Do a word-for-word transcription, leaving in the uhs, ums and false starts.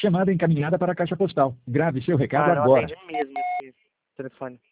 Chamada encaminhada para a caixa postal. Grave seu recado Ah, não agora. atende mesmo esse telefone.